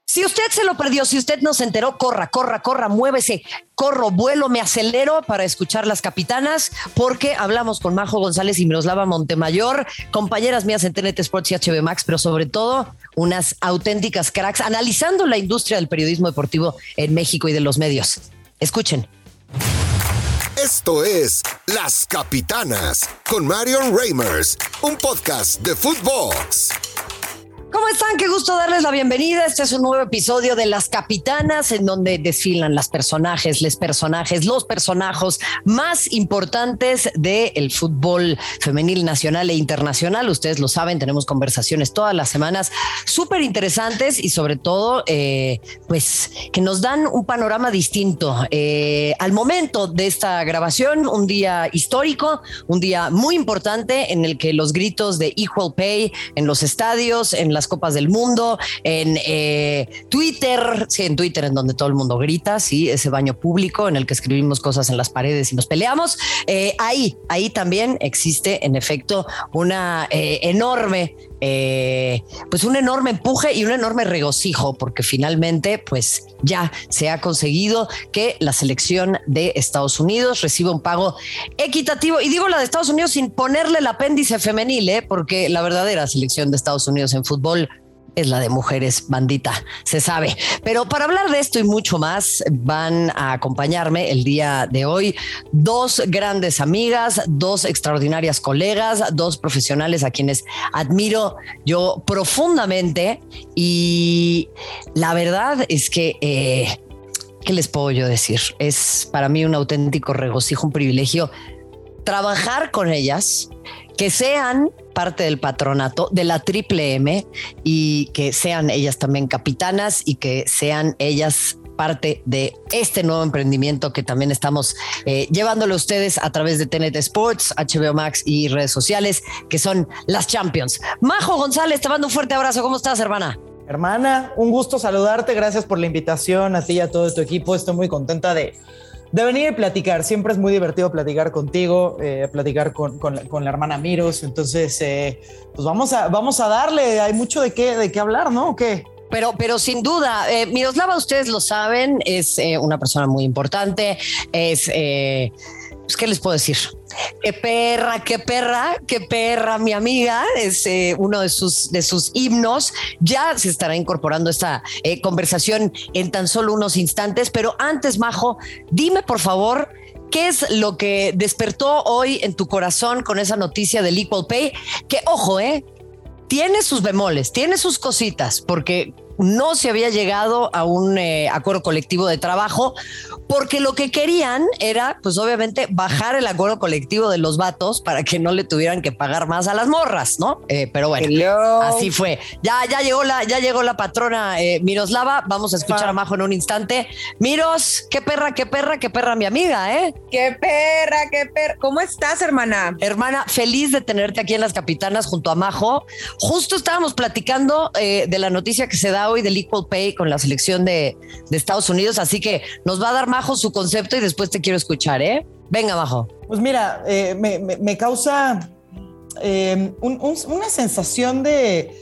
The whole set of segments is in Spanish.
Si usted se lo perdió, si usted no se enteró, corra, muévese, corro, vuelo, me acelero para escuchar Las Capitanas, porque hablamos con Majo González y Miroslava Montemayor, compañeras mías en TNT Sports y HBO Max, pero sobre todo unas auténticas cracks, analizando la industria del periodismo deportivo en México y de los medios. Escuchen. Esto es Las Capitanas con Marion Reimers, un podcast de Footbox. ¿Cómo están? Qué gusto darles la bienvenida. Este es un nuevo episodio de Las Capitanas, en donde desfilan los personajes más importantes del fútbol femenil nacional e internacional. Ustedes lo saben, tenemos conversaciones todas las semanas súper interesantes y sobre todo, pues que nos dan un panorama distinto. Al momento de esta grabación, un día histórico, un día muy importante en el que los gritos de Equal Pay en los estadios, en las Copas del Mundo, en Twitter, sí, en Twitter, en donde todo el mundo grita, sí, ese baño público en el que escribimos cosas en las paredes y nos peleamos. Ahí también existe, en efecto, una enorme, pues un enorme empuje y un enorme regocijo, porque finalmente, pues ya se ha conseguido que la selección de Estados Unidos reciba un pago equitativo. Y digo la de Estados Unidos sin ponerle el apéndice femenil, porque la verdadera selección de Estados Unidos en fútbol es la de mujeres, bandita, se sabe. Pero para hablar de esto y mucho más, van a acompañarme el día de hoy dos grandes amigas, dos extraordinarias colegas, dos profesionales a quienes admiro yo profundamente. Y la verdad es que ¿qué les puedo yo decir? Es para mí un auténtico regocijo, un privilegio trabajar con ellas, que sean parte del patronato de la Triple M y que sean ellas también capitanas y que sean ellas parte de este nuevo emprendimiento que también estamos llevándolo a ustedes a través de TNT Sports, HBO Max y redes sociales, que son las Champions. Majo González, te mando un fuerte abrazo. ¿Cómo estás, hermana? Hermana, un gusto saludarte. Gracias por la invitación a ti y a todo tu equipo. Estoy muy contenta de venir y platicar. Siempre es muy divertido platicar contigo, platicar con la hermana Miros. Entonces, pues vamos a darle. Hay mucho de qué hablar, ¿no? ¿O qué? Pero sin duda, Miroslava, ustedes lo saben, es una persona muy importante, es, pues, ¿qué les puedo decir? Qué perra, mi amiga, es uno de sus himnos. Ya se estará incorporando esta conversación en tan solo unos instantes, pero antes, Majo, dime por favor, ¿qué es lo que despertó hoy en tu corazón con esa noticia del Equal Pay? Que, ojo, tiene sus bemoles, tiene sus cositas, porque no se había llegado a un acuerdo colectivo de trabajo, porque lo que querían era, pues obviamente, bajar el acuerdo colectivo de los vatos para que no le tuvieran que pagar más a las morras, ¿no? Pero bueno, así fue. Ya llegó la patrona Miroslava. Vamos a escuchar a Majo en un instante. Miros, qué perra mi amiga, ¿eh? Qué perra. ¿Cómo estás, hermana? Hermana, feliz de tenerte aquí en Las Capitanas junto a Majo. Justo estábamos platicando de la noticia que se da hoy del Equal Pay con la selección de Estados Unidos, así que nos va a dar Majo su concepto y después te quiero escuchar, ¿eh? Venga, Majo. Pues mira, me causa una sensación de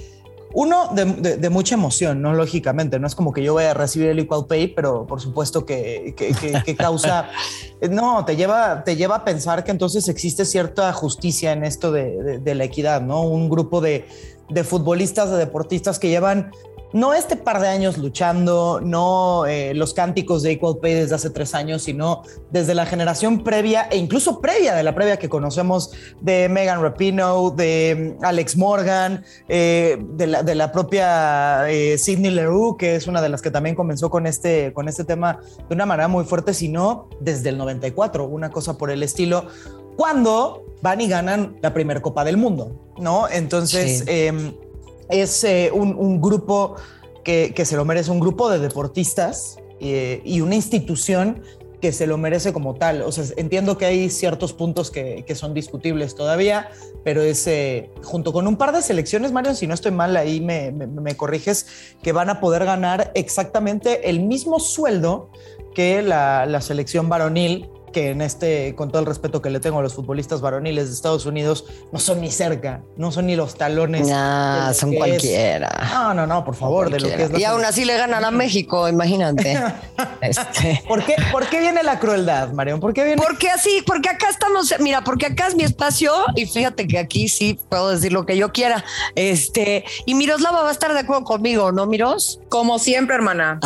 mucha emoción, ¿no? Lógicamente, no es como que yo vaya a recibir el Equal Pay, pero por supuesto que causa... No, te lleva a pensar que entonces existe cierta justicia en esto de la equidad, ¿no? Un grupo de futbolistas, de deportistas que llevan no este par de años luchando, no los cánticos de Equal Pay desde hace 3 años, sino desde la generación previa e incluso previa de la previa que conocemos de Megan Rapinoe, de Alex Morgan, de la propia Sydney Leroux, que es una de las que también comenzó con este tema de una manera muy fuerte, sino desde el 94, una cosa por el estilo, cuando van y ganan la primera Copa del Mundo, ¿no? Entonces... Sí. Es un grupo que se lo merece, un grupo de deportistas y una institución que se lo merece como tal. O sea, entiendo que hay ciertos puntos que son discutibles todavía, pero es junto con un par de selecciones, Mario, si no estoy mal, ahí me corriges, que van a poder ganar exactamente el mismo sueldo que la selección varonil que con todo el respeto que le tengo a los futbolistas varoniles de Estados Unidos, no son ni cerca, no son ni los talones. Nah, son cualquiera. No, por favor, de lo que es. Y aún así le ganan a México, imagínate. ¿Por qué viene la crueldad, Marion? ¿Por qué viene? Porque acá estamos, mira, porque acá es mi espacio y fíjate que aquí sí puedo decir lo que yo quiera. Y Miroslava va a estar de acuerdo conmigo, ¿no, Miros? Como siempre, hermana.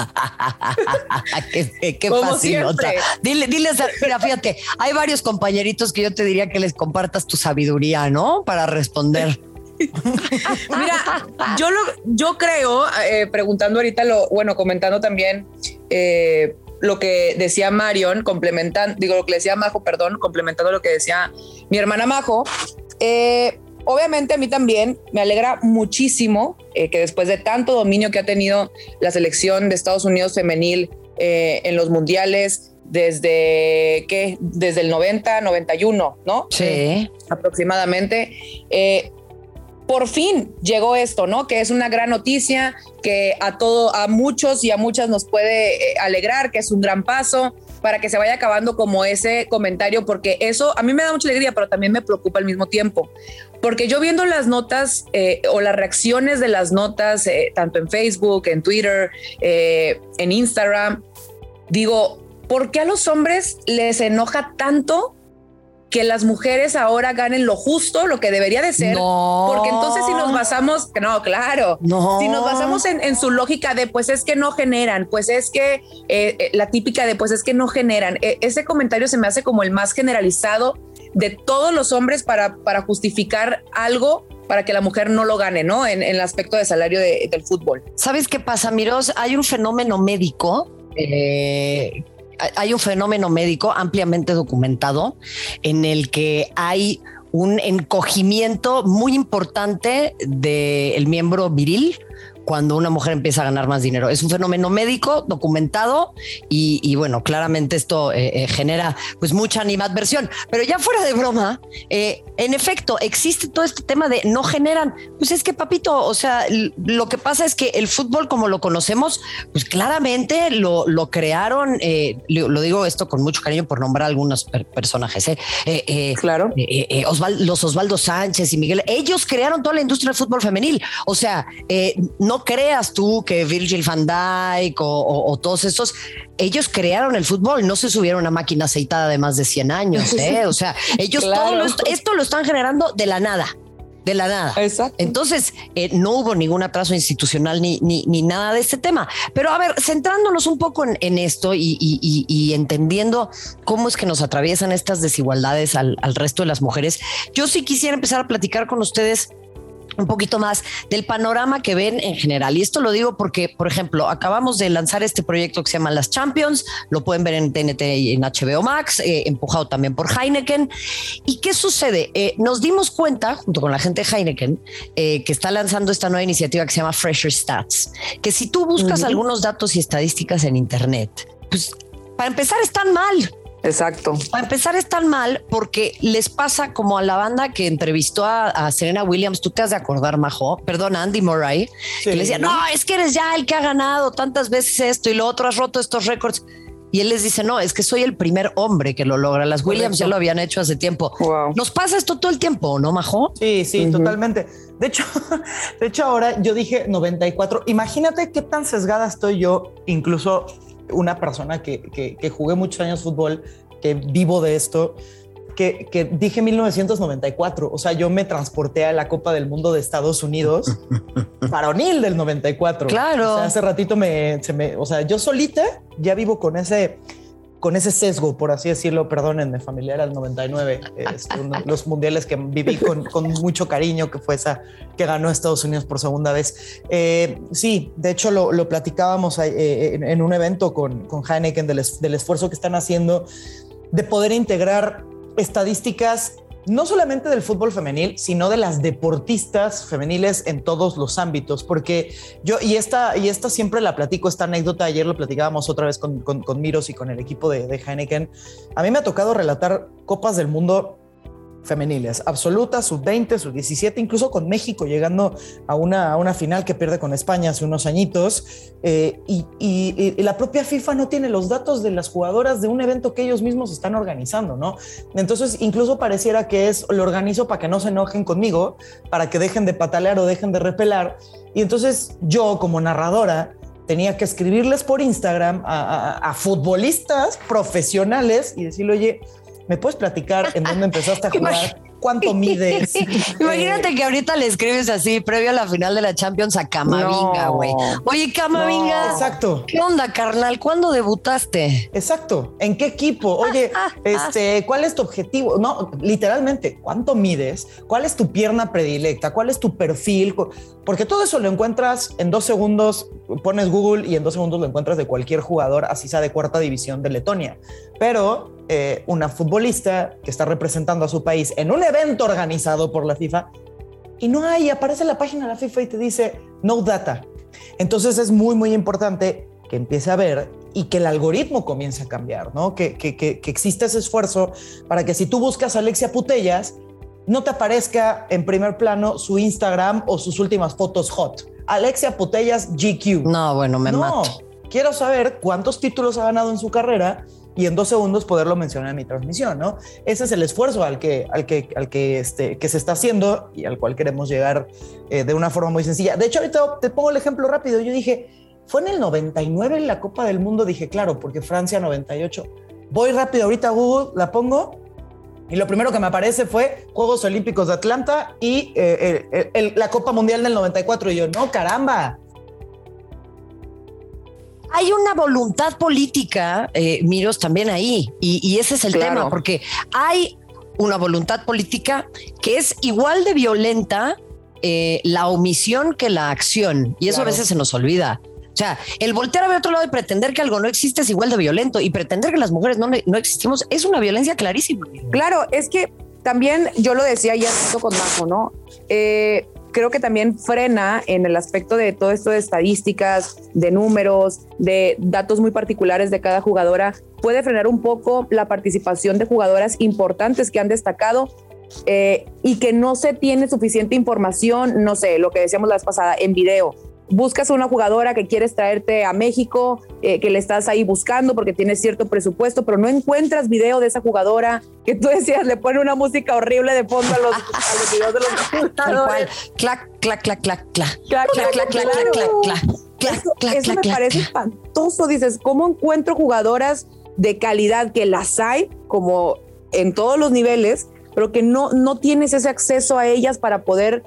Qué facilota. Diles, mira, fíjate, hay varios compañeritos que yo te diría que les compartas tu sabiduría, ¿no? Para responder. Mira, yo creo, preguntando ahorita comentando también lo que decía Marion, lo que le decía Majo, perdón, complementando lo que decía mi hermana Majo, obviamente a mí también me alegra muchísimo que después de tanto dominio que ha tenido la selección de Estados Unidos femenil en los mundiales, desde el 90, 91, ¿no? Sí. Aproximadamente. Por fin llegó esto, ¿no? Que es una gran noticia, que a muchos y a muchas nos puede alegrar, que es un gran paso para que se vaya acabando como ese comentario, porque eso a mí me da mucha alegría, pero también me preocupa al mismo tiempo. Porque yo viendo las notas o las reacciones de las notas, tanto en Facebook, en Twitter, en Instagram, digo, ¿por qué a los hombres les enoja tanto que las mujeres ahora ganen lo justo, lo que debería de ser? No. Porque entonces si nos basamos, si nos basamos en su lógica de pues es que no generan, pues es que la típica de pues es que no generan, ese comentario se me hace como el más generalizado de todos los hombres para justificar algo para que la mujer no lo gane, ¿no? En el aspecto de salario del fútbol. ¿Sabes qué pasa, Miros? Hay un fenómeno médico ampliamente documentado en el que hay un encogimiento muy importante del miembro viril cuando una mujer empieza a ganar más dinero. Es un fenómeno médico documentado y bueno, claramente esto genera pues mucha animadversión. Pero ya fuera de broma, en efecto, existe todo este tema de no generan. Pues es que, papito, o sea, lo que pasa es que el fútbol como lo conocemos, pues claramente lo crearon, lo digo esto con mucho cariño por nombrar algunos personajes. Claro. Los Osvaldo Sánchez y Miguel, ellos crearon toda la industria del fútbol femenil. O sea, no creas tú que Virgil van Dijk o todos estos, ellos crearon el fútbol, no se subieron a una máquina aceitada de más de 100 años. O sea, ellos claro. esto lo están generando de la nada. De la nada. Exacto. Entonces, no hubo ningún atraso institucional ni nada de este tema. Pero a ver, centrándonos un poco en esto y entendiendo cómo es que nos atraviesan estas desigualdades al resto de las mujeres, yo sí quisiera empezar a platicar con ustedes un poquito más del panorama que ven en general. Y esto lo digo porque, por ejemplo, acabamos de lanzar este proyecto que se llama Las Champions, lo pueden ver en TNT y en HBO Max, empujado también por Heineken. ¿Y qué sucede? Nos dimos cuenta, junto con la gente de Heineken, que está lanzando esta nueva iniciativa que se llama Fresher Stats, que si tú buscas algunos datos y estadísticas en Internet, pues para empezar están mal. Exacto. Para empezar están mal porque les pasa como a la banda que entrevistó a Serena Williams. Tú te has de acordar, Majo, perdón, a Andy Murray, sí, que le decía, no, es que eres ya el que ha ganado tantas veces esto y lo otro, has roto estos récords. Y él les dice, no, es que soy el primer hombre que lo logra. Las Williams ya lo habían hecho hace tiempo. Wow. Nos pasa esto todo el tiempo, ¿no, Majo? Sí, totalmente. De hecho, ahora yo dije 94. Imagínate qué tan sesgada estoy yo, incluso una persona que jugué muchos años fútbol, que vivo de esto, que dije 1994. O sea, yo me transporté a la Copa del Mundo de Estados Unidos, varonil del 94. Claro. O sea, hace ratito o sea, yo solita ya vivo con ese sesgo, por así decirlo. Perdónenme, familia, era el 99, los mundiales que viví con mucho cariño, que fue esa que ganó Estados Unidos por segunda vez. Sí, de hecho lo platicábamos en un evento con Heineken del esfuerzo que están haciendo de poder integrar estadísticas no solamente del fútbol femenil, sino de las deportistas femeniles en todos los ámbitos, porque yo, y esta siempre la platico, esta anécdota, ayer lo platicábamos otra vez con Miros y con el equipo de Heineken. A mí me ha tocado relatar Copas del Mundo femeniles, absoluta, sub-20, sub-17, incluso con México llegando a una final que pierde con España hace unos añitos, y la propia FIFA no tiene los datos de las jugadoras de un evento que ellos mismos están organizando, ¿no? Entonces incluso pareciera que lo organizo para que no se enojen conmigo, para que dejen de patalear o dejen de repelar, y entonces yo como narradora tenía que escribirles por Instagram a futbolistas profesionales y decirle, oye, ¿me puedes platicar en dónde empezaste a jugar? ¿Cuánto mides? Imagínate que ahorita le escribes así, previo a la final de la Champions a Camavinga, güey. No. Oye, Camavinga. No, exacto. ¿Qué onda, carnal? ¿Cuándo debutaste? Exacto. ¿En qué equipo? Oye, ¿cuál es tu objetivo? No, literalmente, ¿cuánto mides? ¿Cuál es tu pierna predilecta? ¿Cuál es tu perfil? Porque todo eso lo encuentras en 2 segundos, pones Google y en 2 segundos lo encuentras de cualquier jugador, así sea de 4ª división de Letonia. Pero una futbolista que está representando a su país en un evento organizado por la FIFA y no hay, aparece en la página de la FIFA y te dice no data. Entonces es muy, muy importante que empiece a ver y que el algoritmo comience a cambiar, ¿no? Que exista ese esfuerzo para que si tú buscas a Alexia Putellas, no te aparezca en primer plano su Instagram o sus últimas fotos hot. Alexia Putellas GQ. No, bueno, me mato. Quiero saber cuántos títulos ha ganado en su carrera y en 2 segundos poderlo mencionar en mi transmisión, ¿no? Ese es el esfuerzo al que se está haciendo y al cual queremos llegar de una forma muy sencilla. De hecho, ahorita te pongo el ejemplo rápido. Yo dije, fue en el 99 en la Copa del Mundo. Dije, claro, porque Francia 98. Voy rápido ahorita a Google, la pongo y lo primero que me aparece fue Juegos Olímpicos de Atlanta y la Copa Mundial del 94. Y yo, no, caramba. Hay una voluntad política, Miros, también ahí, y ese es el tema, porque hay una voluntad política que es igual de violenta la omisión que la acción, y eso a veces se nos olvida. O sea, el voltear a ver otro lado y pretender que algo no existe es igual de violento, y pretender que las mujeres no existimos es una violencia clarísima. Claro, es que también yo lo decía ya con Majo, ¿no? Creo que también frena en el aspecto de todo esto de estadísticas, de números, de datos muy particulares de cada jugadora. Puede frenar un poco la participación de jugadoras importantes que han destacado y que no se tiene suficiente información, no sé, lo que decíamos la vez pasada, en video. Buscas a una jugadora que quieres traerte a México, que le estás ahí buscando porque tienes cierto presupuesto, pero no encuentras video de esa jugadora, que tú decías, le pone una música horrible de fondo a los videos de los jugadores. Clac, clac, clac, clac, clac. Clac, clac, clac, clac, clac. Eso me parece espantoso. Dices, ¿cómo encuentro jugadoras de calidad que las hay, como en todos los niveles, pero que no tienes ese acceso a ellas para poder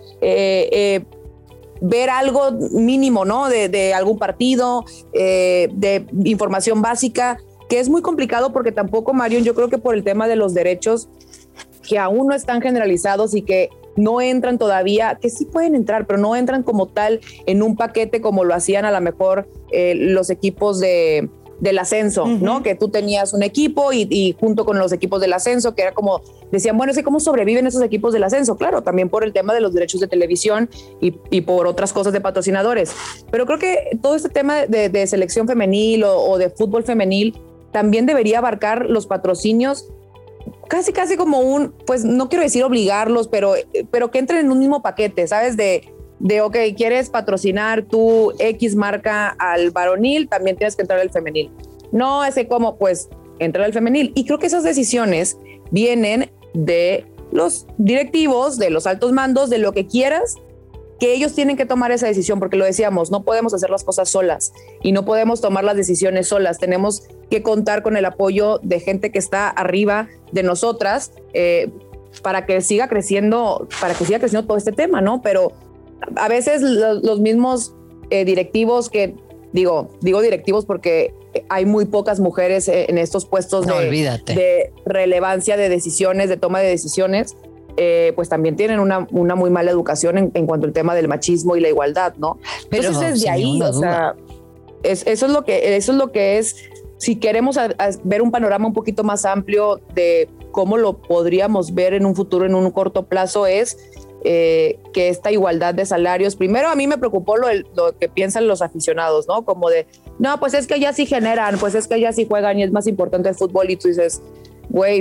ver algo mínimo, ¿no? De algún partido, de información básica, que es muy complicado porque tampoco, Marion, yo creo que por el tema de los derechos que aún no están generalizados y que no entran todavía, que sí pueden entrar, pero no entran como tal en un paquete como lo hacían a lo mejor los equipos del ascenso, ¿no? Que tú tenías un equipo y junto con los equipos del ascenso, que era como, decían, bueno, es que ¿cómo sobreviven esos equipos del ascenso? Claro, también por el tema de los derechos de televisión y por otras cosas de patrocinadores. Pero creo que todo este tema de selección femenil o de fútbol femenil también debería abarcar los patrocinios casi como pues no quiero decir obligarlos, pero que entren en un mismo paquete, ¿sabes? De ok, quieres patrocinar tu X marca al varonil, también tienes que entrar al femenil. No, ese como, pues, entrar al femenil. Y creo que esas decisiones vienen de los directivos, de los altos mandos, de lo que quieras, que ellos tienen que tomar esa decisión, porque lo decíamos, no podemos hacer las cosas solas y no podemos tomar las decisiones solas. Tenemos que contar con el apoyo de gente que está arriba de nosotras para que siga creciendo todo este tema, ¿no? Pero a veces los mismos directivos que digo directivos porque hay muy pocas mujeres en estos puestos de relevancia de decisiones, de toma de decisiones, pues también tienen una muy mala educación en cuanto al tema del machismo y la igualdad, ¿no? Pero entonces desde ahí, o sea, eso es lo que es. Si queremos ver un panorama un poquito más amplio de cómo lo podríamos ver en un futuro, en un corto plazo, es que esta igualdad de salarios, primero a mí me preocupó lo que piensan los aficionados, ¿no? Como de, no, pues es que ya sí generan, pues es que ya sí juegan y es más importante el fútbol, y tú dices, güey,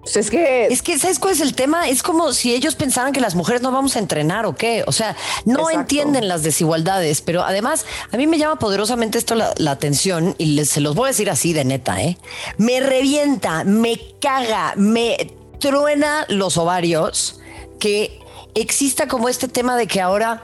Pues es que, ¿sabes cuál es el tema? Es como si ellos pensaran que las mujeres no vamos a entrenar o qué. O sea, no Exacto. entienden las desigualdades, pero además a mí me llama poderosamente esto la atención y se los voy a decir así de neta, ¿eh? Me revienta, me caga, me truena los ovarios que exista como este tema de que ahora...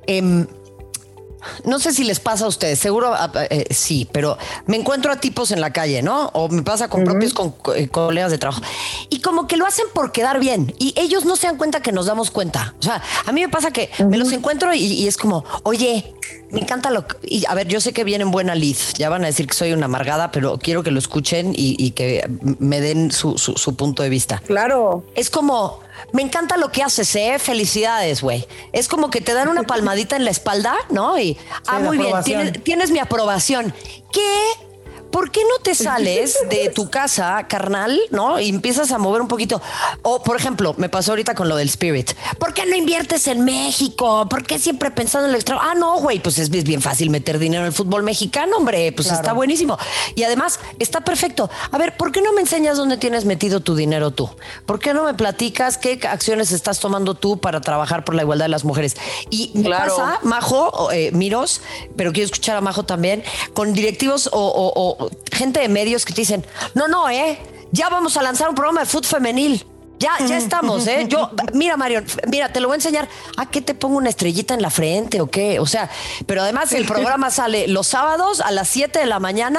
no sé si les pasa a ustedes, seguro sí, pero me encuentro a tipos en la calle, ¿no? O me pasa con propios colegas de trabajo. Y como que lo hacen por quedar bien. Y ellos no se dan cuenta que nos damos cuenta. O sea, a mí me pasa que me los encuentro y es como, oye, me encanta lo que... Y a ver, yo sé que viene en buena lid. Ya van a decir que soy una amargada, pero quiero que lo escuchen y que me den su punto de vista. claro. Es como... Me encanta lo que haces, ¿eh? Felicidades, güey. Es como que te dan una palmadita en la espalda, ¿no? Y, muy bien, tienes mi aprobación. ¿Qué? ¿Por qué no te sales de tu casa, carnal, no? Y empiezas a mover un poquito. O, por ejemplo, me pasó ahorita con lo del Spirit. ¿Por qué no inviertes en México? ¿Por qué siempre pensando en el extra? Ah, no, güey, pues es bien fácil meter dinero en el fútbol mexicano, hombre. Pues claro. Está buenísimo. Y además, está perfecto. A ver, ¿por qué no me enseñas dónde tienes metido tu dinero tú? ¿Por qué no me platicas qué acciones estás tomando tú para trabajar por la igualdad de las mujeres? Y me pasa, Majo, Miros, pero quiero escuchar a Majo también, con directivos o gente de medios que te dicen, no, ya vamos a lanzar un programa de fútbol femenil. Ya estamos, ¿eh? Mira, Marion, te lo voy a enseñar. ¿Qué te pongo una estrellita en la frente o qué? O sea, pero además el programa sale los sábados a las 7 de la mañana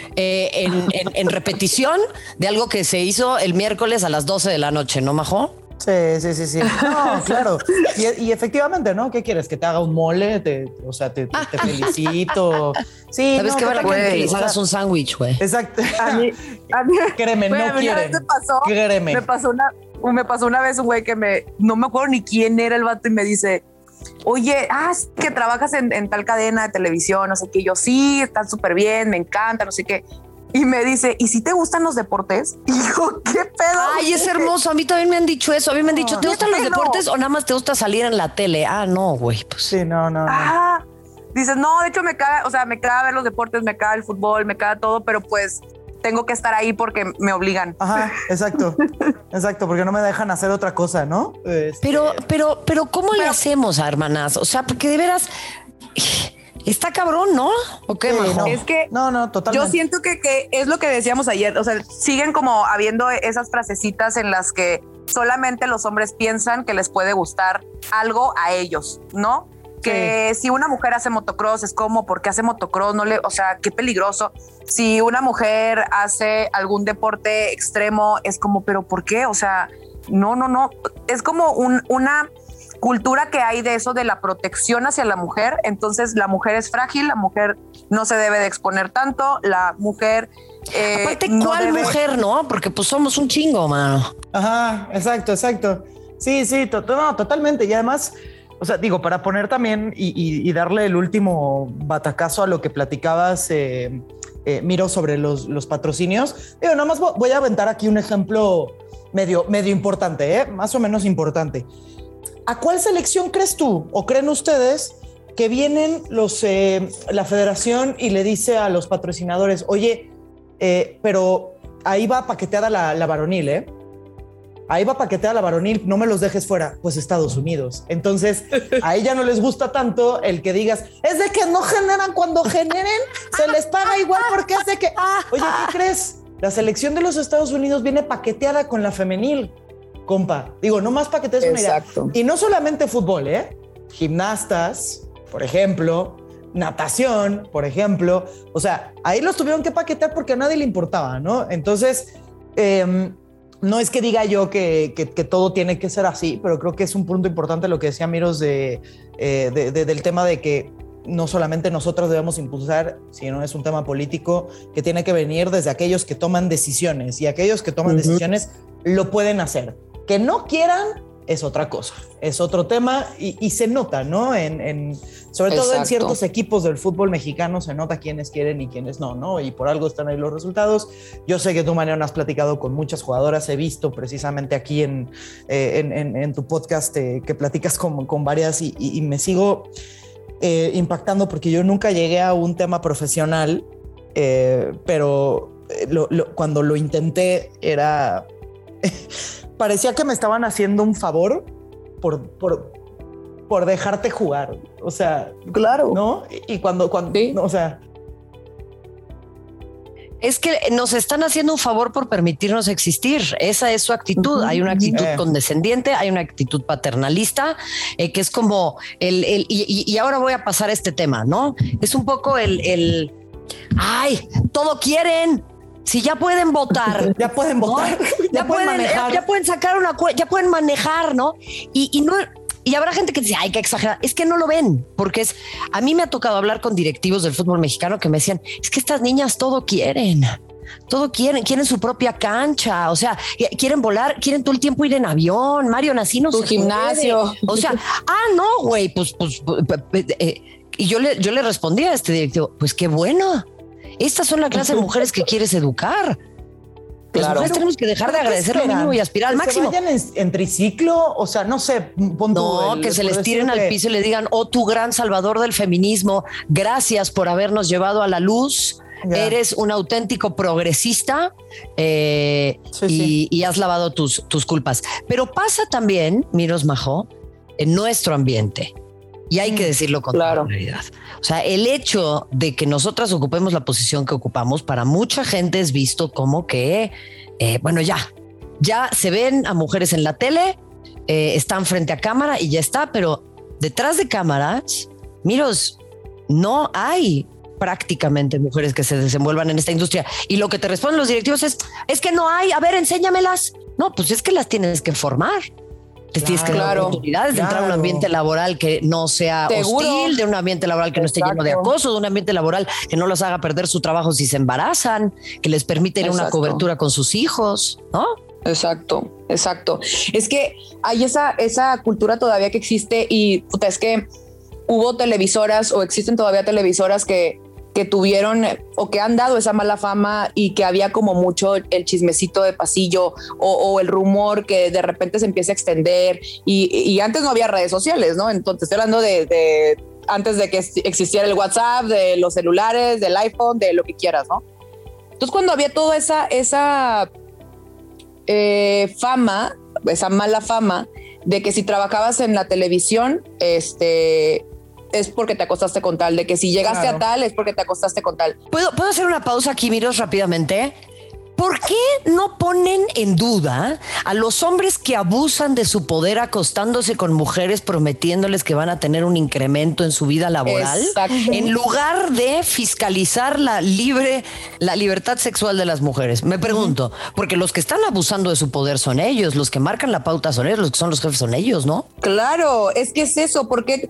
en repetición de algo que se hizo el miércoles a las 12 de la noche, ¿no, Majo? Sí. No, claro. Y efectivamente, ¿no? ¿Qué quieres? ¿Que te haga un mole? Te felicito. Sí, ¿sabes qué? Güey, hagas un sándwich, güey. Exacto. A mí créeme, güey, no quieren. Créeme. Me pasó una vez un güey que no me acuerdo ni quién era el vato y me dice, oye, es que trabajas en tal cadena de televisión, no sé qué. Y yo, sí, están súper bien, me encanta, no sé qué. Y me dice, ¿y si te gustan los deportes? Y yo, ¿qué pedo? Ay, es hermoso. A mí también me han dicho eso. A mí me han dicho, ¿te gustan los deportes o nada más te gusta salir en la tele? No, güey, pues. Sí, no. Dices, no, de hecho me caga ver los deportes, me caga el fútbol, me caga todo, pero pues tengo que estar ahí porque me obligan. Ajá, exacto, porque no me dejan hacer otra cosa, ¿no? Pero ¿cómo le hacemos, hermanas? O sea, porque de veras... Está cabrón, ¿no? ¿O qué, Majo? No. Es que no, totalmente. Yo siento que es lo que decíamos ayer. O sea, siguen como habiendo esas frasecitas en las que solamente los hombres piensan que les puede gustar algo a ellos, ¿no? Que si una mujer hace motocross es como, ¿por qué hace motocross? O sea, qué peligroso. Si una mujer hace algún deporte extremo es como, ¿pero por qué? O sea, no. Es como una cultura que hay de eso, de la protección hacia la mujer. Entonces la mujer es frágil, la mujer no se debe de exponer tanto, la mujer... aparte, ¿cuál mujer, no? Porque pues somos un chingo, mano. Ajá, exacto. Sí, totalmente. Y además, o sea, digo, para poner también y darle el último batacazo a lo que platicabas, Miro, sobre los patrocinios. Digo, nada más voy a aventar aquí un ejemplo medio importante, más o menos importante. ¿A cuál selección crees tú o creen ustedes que vienen la federación y le dice a los patrocinadores, oye, pero ahí va paqueteada la varonil, ¿eh? Ahí va paqueteada la varonil, no me los dejes fuera. Pues Estados Unidos. Entonces, a ella no les gusta tanto el que digas, es de que no generan, cuando generen, se les paga igual porque es de que... Oye, ¿qué crees? La selección de los Estados Unidos viene paqueteada con la femenil. Compa, digo, no más paquetes. Exacto. Y no solamente fútbol, gimnastas, por ejemplo, natación, por ejemplo. O sea, ahí los tuvieron que paquetear porque a nadie le importaba, ¿no? Entonces, no es que diga yo que todo tiene que ser así, pero creo que es un punto importante lo que decía Miros del tema de que no solamente nosotros debemos impulsar, sino es un tema político que tiene que venir desde aquellos que toman decisiones, y aquellos que toman decisiones lo pueden hacer. Que no quieran es otra cosa, es otro tema y se nota, ¿no? Sobre todo en ciertos equipos del fútbol mexicano se nota quiénes quieren y quiénes no, ¿no? Y por algo están ahí los resultados. Yo sé que tú, Marion, has platicado con muchas jugadoras, he visto precisamente aquí en tu podcast que platicas con varias y me sigo impactando porque yo nunca llegué a un tema profesional, pero cuando lo intenté era parecía que me estaban haciendo un favor por dejarte jugar. O sea, claro, ¿no? Y cuando sí. O sea, es que nos están haciendo un favor por permitirnos existir. Esa es su actitud. Hay una actitud condescendiente, hay una actitud paternalista, que es como y ahora voy a pasar a este tema, ¿no? Es un poco ay, todo quieren. Si ya pueden votar. Ya pueden votar. ¿No? Ya pueden manejar. Ya pueden sacar ya pueden manejar, ¿no? Y no... Y habrá gente que dice, ay, qué exagerada. Es que no lo ven, porque a mí me ha tocado hablar con directivos del fútbol mexicano que me decían, es que estas niñas todo quieren quieren su propia cancha, o sea, quieren volar, quieren todo el tiempo ir en avión, Mario, así no tu se gimnasio. puede. O sea, no, güey, pues y yo le respondí a este directivo, pues qué bueno, estas son la clase de mujeres que quieres educar. Las mujeres tenemos que dejar de agradecer lo mínimo y aspirar al máximo. Que vayan en triciclo, o sea, no sé. Que se les tiren al piso y le digan, oh, tú gran salvador del feminismo, gracias por habernos llevado a la luz. Ya. Eres un auténtico progresista y has lavado tus culpas. Pero pasa también, Miros Majo, en nuestro ambiente. Y hay que decirlo con claridad. O sea, el hecho de que nosotras ocupemos la posición que ocupamos, para mucha gente es visto como que, bueno, ya se ven a mujeres en la tele, están frente a cámara y ya está, pero detrás de cámaras, Miros, no hay prácticamente mujeres que se desenvuelvan en esta industria. Y lo que te responden los directivos es que no hay, a ver, enséñamelas. No, pues es que las tienes que formar. Tienes que dar oportunidades de entrar a un ambiente laboral que no sea hostil, de un ambiente laboral que no esté lleno de acoso, de un ambiente laboral que no los haga perder su trabajo si se embarazan, que les permita ir a una cobertura con sus hijos, ¿no? Exacto. Es que hay esa cultura todavía que existe y es que hubo televisoras o existen todavía televisoras que tuvieron o que han dado esa mala fama y que había como mucho el chismecito de pasillo o el rumor que de repente se empieza a extender y antes no había redes sociales, ¿no? Entonces estoy hablando de antes de que existiera el WhatsApp, de los celulares, del iPhone, de lo que quieras, ¿no? Entonces cuando había toda esa fama, esa mala fama de que si trabajabas en la televisión, es porque te acostaste con tal, de que si llegaste a tal es porque te acostaste con tal. ¿Puedo hacer una pausa aquí, Miros, rápidamente? ¿Por qué no ponen en duda a los hombres que abusan de su poder acostándose con mujeres prometiéndoles que van a tener un incremento en su vida laboral? Exacto. En lugar de fiscalizar la libertad sexual de las mujeres? Me pregunto, porque los que están abusando de su poder son ellos, los que marcan la pauta son ellos, los que son los jefes son ellos, ¿no? Claro, es que es eso. ¿Por qué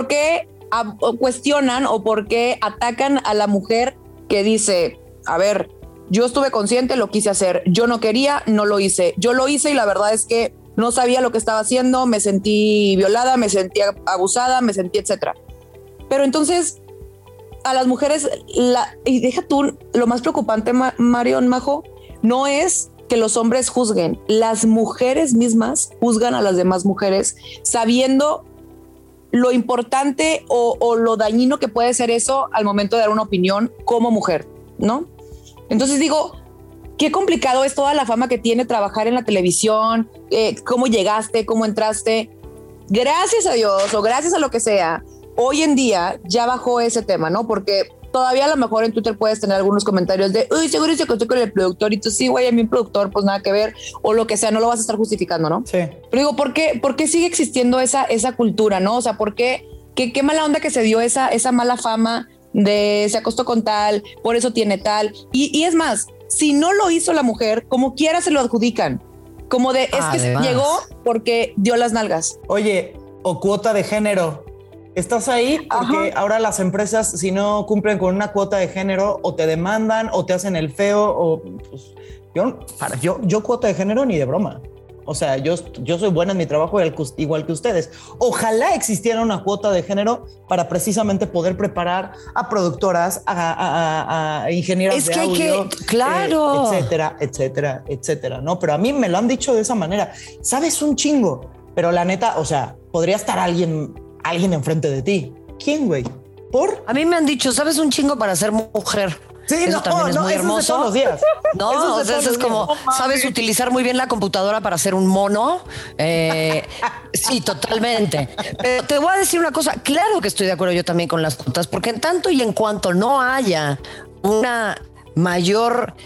cuestionan o por qué atacan a la mujer que dice, a ver, yo estuve consciente, lo quise hacer, yo no quería, no lo hice, yo lo hice y la verdad es que no sabía lo que estaba haciendo, me sentí violada, me sentí abusada, me sentí etcétera? Pero entonces a las mujeres, y deja tú, lo más preocupante, Marion, Majo, no es que los hombres juzguen, las mujeres mismas juzgan a las demás mujeres sabiendo lo importante o lo dañino que puede ser eso al momento de dar una opinión como mujer, ¿no? Entonces digo, qué complicado es toda la fama que tiene trabajar en la televisión, cómo llegaste, cómo entraste. Gracias a Dios o gracias a lo que sea, hoy en día ya bajó ese tema, ¿no? Porque todavía a lo mejor en Twitter puedes tener algunos comentarios de, uy, seguro se acostó con el productor y tú sí, güey, a mí el productor, pues nada que ver, o lo que sea, no lo vas a estar justificando, ¿no? Sí. Pero digo, ¿por qué sigue existiendo esa cultura, no? O sea, ¿por qué? ¿Qué mala onda que se dio esa mala fama de se acostó con tal, por eso tiene tal? Y es más, si no lo hizo la mujer, como quiera se lo adjudican. Como de, es que llegó porque dio las nalgas. Oye, o cuota de género. Estás ahí porque ahora las empresas, si no cumplen con una cuota de género, o te demandan o te hacen el feo. O pues, yo cuota de género ni de broma. O sea, yo soy buena en mi trabajo igual que ustedes. Ojalá existiera una cuota de género para precisamente poder preparar a productoras, a ingenieras de audio, claro, etcétera, ¿no? Pero a mí me lo han dicho de esa manera. Sabes un chingo, pero la neta, o sea, podría estar alguien enfrente de ti. ¿Quién, güey? ¿Por? A mí me han dicho, sabes un chingo para ser mujer. Sí, eso también es muy hermoso. Es de todos los días. No, eso es como, sabes utilizar muy bien la computadora para hacer un mono. Sí, totalmente. Pero te voy a decir una cosa, claro que estoy de acuerdo yo también con las cuotas, porque en tanto y en cuanto no haya una mayor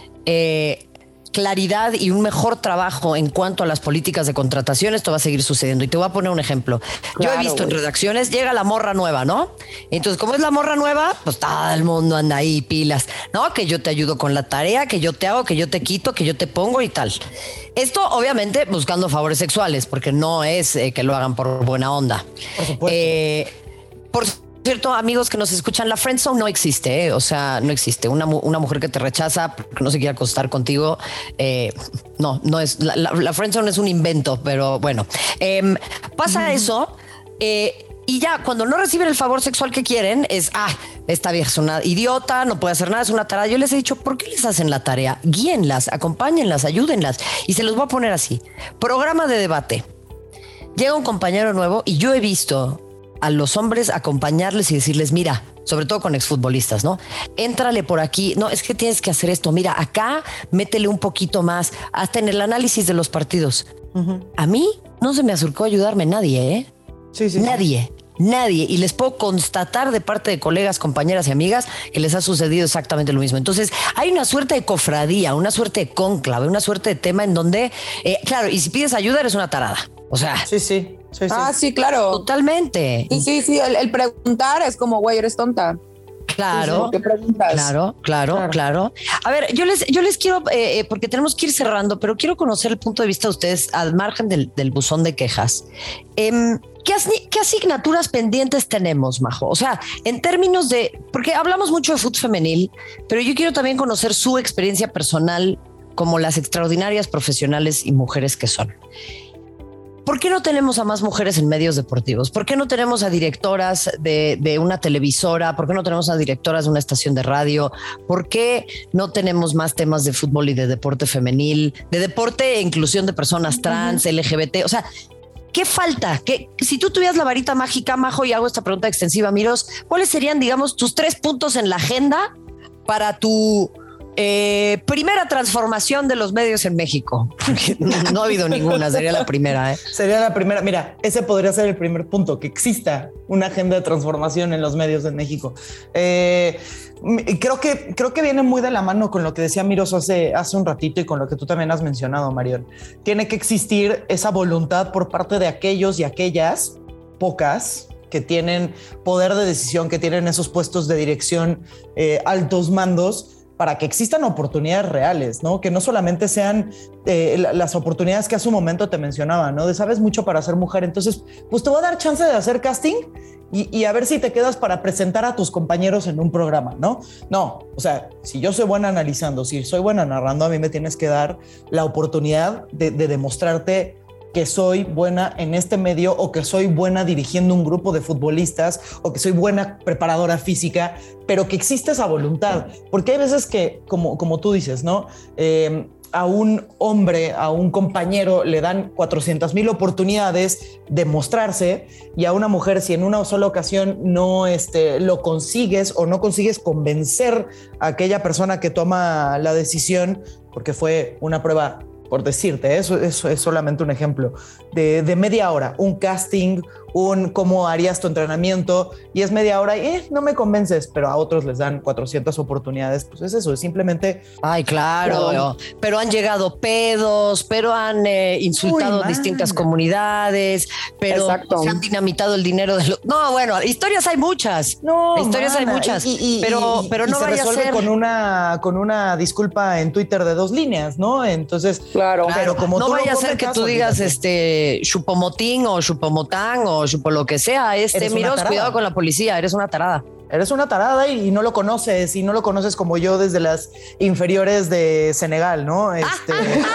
claridad y un mejor trabajo en cuanto a las políticas de contratación, esto va a seguir sucediendo. Y te voy a poner un ejemplo. Yo he visto en redacciones, llega la morra nueva, ¿no? Entonces, como es la morra nueva, pues todo el mundo anda ahí, pilas, ¿no? Que yo te ayudo con la tarea, que yo te hago, que yo te quito, que yo te pongo y tal. Esto, obviamente, buscando favores sexuales, porque no es que lo hagan por buena onda. Por supuesto. Por cierto, amigos que nos escuchan, la friendzone no existe, ¿eh? O sea, no existe. Una mujer que te rechaza porque no se quiere acostar contigo, no es. La friendzone es un invento, pero bueno. Pasa eso, y ya cuando no reciben el favor sexual que quieren, esta vieja es una idiota, no puede hacer nada, es una tarada. Yo les he dicho, ¿por qué les hacen la tarea? Guíenlas, acompáñenlas, ayúdenlas. Y se los voy a poner así. Programa de debate. Llega un compañero nuevo y yo he visto a los hombres acompañarles y decirles, mira, sobre todo con exfutbolistas, ¿no? Éntrale por aquí, no, es que tienes que hacer esto, mira, acá métele un poquito más, hasta en el análisis de los partidos. A mí no se me acercó a ayudarme nadie, ¿eh? Sí. Nadie. Y les puedo constatar de parte de colegas, compañeras y amigas que les ha sucedido exactamente lo mismo. Entonces hay una suerte de cofradía, una suerte de cónclave, una suerte de tema en donde, claro, y si pides ayuda eres una tarada. O sea, Sí. Sí, claro. Totalmente. Sí. El preguntar es como, güey, eres tonta. Claro, ¿qué preguntas? Claro. A ver, yo les quiero, porque tenemos que ir cerrando, pero quiero conocer el punto de vista de ustedes al margen del buzón de quejas. ¿Qué asignaturas pendientes tenemos, Majo? O sea, en términos de, porque hablamos mucho de fútbol femenil, pero yo quiero también conocer su experiencia personal como las extraordinarias profesionales y mujeres que son. ¿Por qué no tenemos a más mujeres en medios deportivos? ¿Por qué no tenemos a directoras de una televisora? ¿Por qué no tenemos a directoras de una estación de radio? ¿Por qué no tenemos más temas de fútbol y de deporte femenil, de deporte e inclusión de personas trans, LGBT? O sea, ¿qué falta? Si tú tuvieras la varita mágica, Majo, y hago esta pregunta extensiva, Miros, ¿cuáles serían, digamos, tus 3 puntos en la agenda para tu primera transformación de los medios en México? No ha habido ninguna, sería la primera. Sería la primera. Mira, ese podría ser el primer punto, que exista una agenda de transformación en los medios en México. Creo que viene muy de la mano con lo que decía Miros hace un ratito y con lo que tú también has mencionado, Marion. Tiene que existir esa voluntad por parte de aquellos y aquellas pocas que tienen poder de decisión, que tienen esos puestos de dirección, altos mandos, para que existan oportunidades reales, ¿no? Que no solamente sean las oportunidades que hace un momento te mencionaba, ¿no? De sabes mucho para ser mujer, entonces pues te voy a dar chance de hacer casting y a ver si te quedas para presentar a tus compañeros en un programa, ¿no? No, o sea, si yo soy buena analizando, si soy buena narrando, a mí me tienes que dar la oportunidad de demostrarte que soy buena en este medio, o que soy buena dirigiendo un grupo de futbolistas, o que soy buena preparadora física, pero que existe esa voluntad. Porque hay veces que, como tú dices, ¿no? A un hombre, a un compañero le dan 400,000 oportunidades de mostrarse, y a una mujer, si en una sola ocasión no lo consigues, o no consigues convencer a aquella persona que toma la decisión, porque fue una prueba, por decirte, eso es solamente un ejemplo, de media hora, un casting, cómo harías tu entrenamiento, y es media hora y no me convences, pero a otros les dan 400 oportunidades, pues es eso, es simplemente... Ay, claro, pero han llegado pedos, pero han insultado distintas comunidades, pero se han dinamitado el dinero de los... No, bueno, historias hay muchas, pero no vaya a ser... con una disculpa en Twitter de 2 líneas, ¿no? Entonces, claro, pero como no vaya a ser que tú digas chupomotín o chupomotán o chupo lo que sea, Miros, cuidado con la policía, eres una tarada. Eres una tarada y no lo conoces, como yo desde las inferiores de Senegal, ¿no?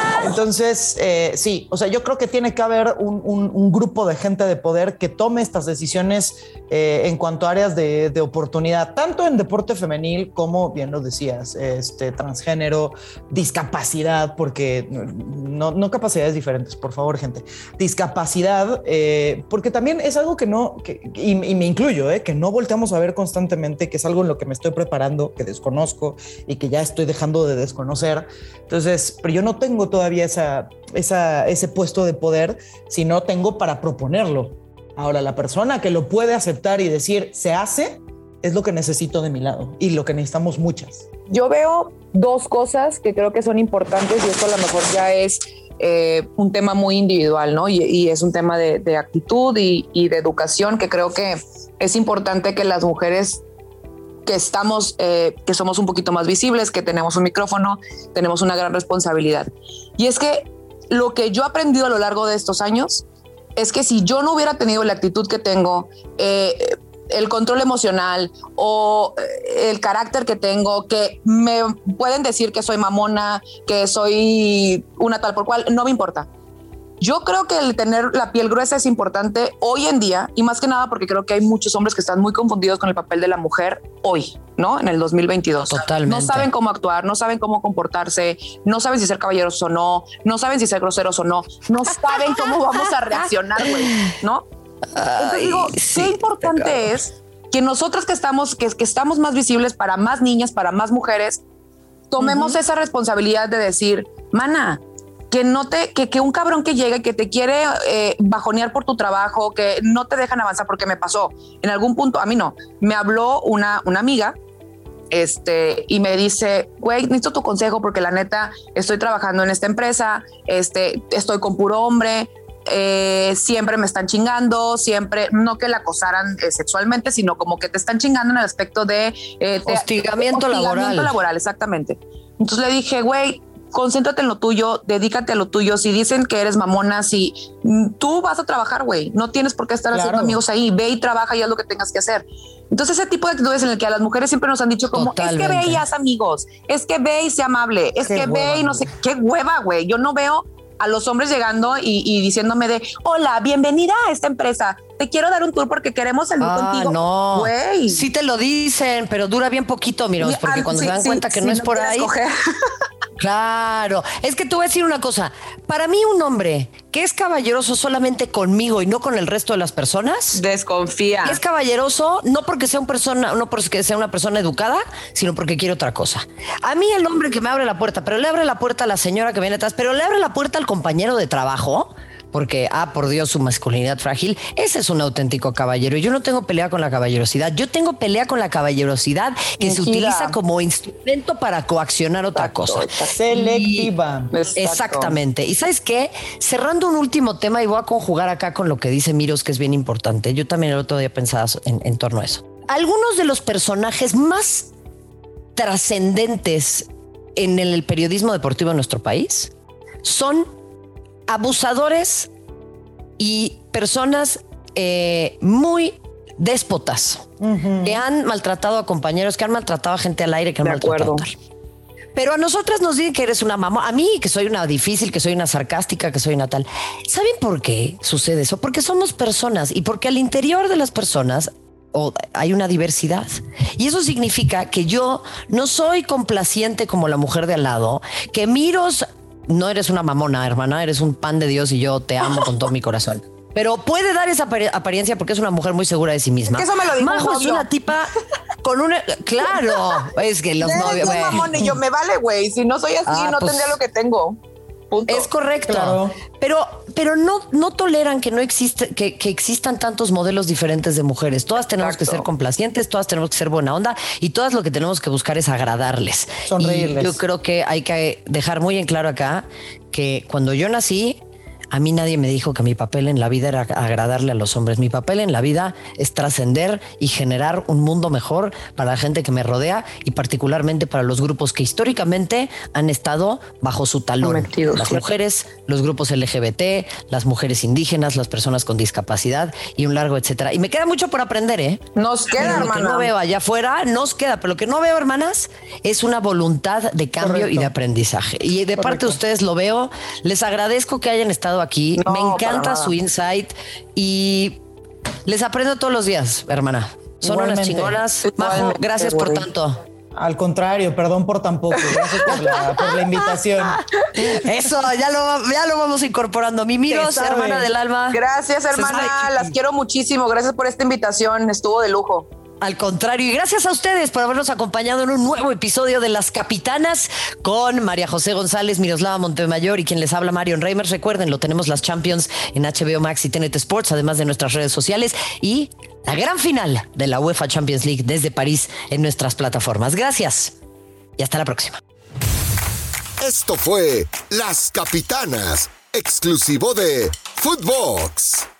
Entonces, sí, o sea, yo creo que tiene que haber un grupo de gente de poder que tome estas decisiones en cuanto a áreas de oportunidad, tanto en deporte femenil como, bien lo decías, transgénero, discapacidad, porque no capacidades diferentes, por favor, gente. Discapacidad, porque también es algo y me incluyo, que no volteamos a ver constantemente, que es algo en lo que me estoy preparando, que desconozco y que ya estoy dejando de desconocer. Entonces, pero yo no tengo todavía ese puesto de poder, sino tengo para proponerlo. Ahora, la persona que lo puede aceptar y decir se hace es lo que necesito de mi lado y lo que necesitamos muchas. Yo veo dos cosas que creo que son importantes y esto a lo mejor ya es un tema muy individual, ¿no? Y es un tema de actitud y de educación que creo que es importante que las mujeres que somos un poquito más visibles, que tenemos un micrófono, tenemos una gran responsabilidad. Y es que lo que yo he aprendido a lo largo de estos años es que si yo no hubiera tenido la actitud que tengo, el control emocional o el carácter que tengo, que me pueden decir que soy mamona, que soy una tal por cual, no me importa. Yo creo que el tener la piel gruesa es importante hoy en día y más que nada porque creo que hay muchos hombres que están muy confundidos con el papel de la mujer hoy, ¿no? En el 2022. Totalmente. No saben cómo actuar, no saben cómo comportarse, no saben si ser caballeros o no saben si ser groseros o no saben cómo vamos a reaccionar, güey, ¿no? Entonces digo, sí, qué importante es que nosotras que estamos más visibles para más niñas, para más mujeres, tomemos esa responsabilidad de decir, mana, que un cabrón que llega y que te quiere bajonear por tu trabajo, que no te dejan avanzar, porque me pasó en algún punto, a mí no, me habló una amiga y me dice, güey, necesito tu consejo porque la neta estoy trabajando en esta empresa, estoy con puro hombre, siempre me están chingando, siempre, no que la acosaran sexualmente, sino como que te están chingando en el aspecto de hostigamiento laboral, exactamente. Entonces le dije, güey, concéntrate en lo tuyo, dedícate a lo tuyo. Si dicen que eres mamona, si tú vas a trabajar, güey, no tienes por qué estar haciendo amigos ahí, ve y trabaja y haz lo que tengas que hacer. Entonces ese tipo de actitudes en el que a las mujeres siempre nos han dicho como, totalmente, es que ve y haz amigos, es que ve y sea amable, es que ve y no sé, qué hueva, güey. Yo no veo a los hombres llegando y diciéndome de, hola, bienvenida a esta empresa, te quiero dar un tour porque queremos salir contigo. No, güey. Sí te lo dicen, pero dura bien poquito, miros, porque cuando se dan cuenta que no es por ahí. Claro, es que te voy a decir una cosa. Para mí un hombre que es caballeroso solamente conmigo y no con el resto de las personas, desconfía. Es caballeroso no porque sea una persona educada, sino porque quiere otra cosa. A mí el hombre que me abre la puerta, pero le abre la puerta a la señora que viene atrás, pero le abre la puerta al compañero de trabajo, porque, por Dios, su masculinidad frágil, ese es un auténtico caballero. Y yo no tengo pelea con la caballerosidad, yo tengo pelea con la caballerosidad que se utiliza como instrumento para coaccionar otra cosa. Selectiva. Exactamente. Y ¿sabes qué? Cerrando un último tema, y voy a conjugar acá con lo que dice Miros, que es bien importante. Yo también el otro día pensaba en torno a eso. Algunos de los personajes más trascendentes en el periodismo deportivo en nuestro país son abusadores y personas muy déspotas que han maltratado a compañeros, que han maltratado a gente al aire, que han maltratado a tal. Pero a nosotras nos dicen que eres una mamá, a mí que soy una difícil, que soy una sarcástica, que soy una tal. ¿Saben por qué sucede eso? Porque somos personas y porque al interior de las personas hay una diversidad. Y eso significa que yo no soy complaciente como la mujer de al lado, que Miros, no eres una mamona, hermana, eres un pan de Dios y yo te amo con todo mi corazón. Pero puede dar esa apariencia porque es una mujer muy segura de sí misma. Eso me lo dijo Majo es una tipa con una... Claro, es que los novios... Eres un mamón y yo, me vale, güey. Si no soy así, no pues, tendría lo que tengo. Punto. Es correcto. Claro. Pero no toleran que que existan tantos modelos diferentes de mujeres. Todas tenemos que ser complacientes, todas tenemos que ser buena onda y todas lo que tenemos que buscar es agradarles. Sonreírles. Y yo creo que hay que dejar muy en claro acá que cuando yo nací, a mí nadie me dijo que mi papel en la vida era agradarle a los hombres. Mi papel en la vida es trascender y generar un mundo mejor para la gente que me rodea y particularmente para los grupos que históricamente han estado bajo su talón. Las mujeres, los grupos LGBT, las mujeres indígenas, las personas con discapacidad y un largo etcétera. Y me queda mucho por aprender, ¿eh? Nos queda, hermana. Lo que no veo allá afuera, nos queda. Pero lo que no veo, hermanas, es una voluntad de cambio y de aprendizaje. Y de parte de ustedes lo veo. Les agradezco que hayan estado aquí. Me encanta su insight y les aprendo todos los días, hermana. Son unas chingonas. Majo, gracias por tanto. Al contrario, perdón por tan poco. Gracias por la invitación. Eso, ya lo vamos incorporando. Mimiros, hermana del alma. Gracias, hermana. Las quiero muchísimo. Gracias por esta invitación. Estuvo de lujo. Al contrario, y gracias a ustedes por habernos acompañado en un nuevo episodio de Las Capitanas con María José González, Miroslava Montemayor y quien les habla, Marion Reimers. Recuerden, lo tenemos las Champions en HBO Max y TNT Sports, además de nuestras redes sociales y la gran final de la UEFA Champions League desde París en nuestras plataformas. Gracias y hasta la próxima. Esto fue Las Capitanas, exclusivo de Footbox.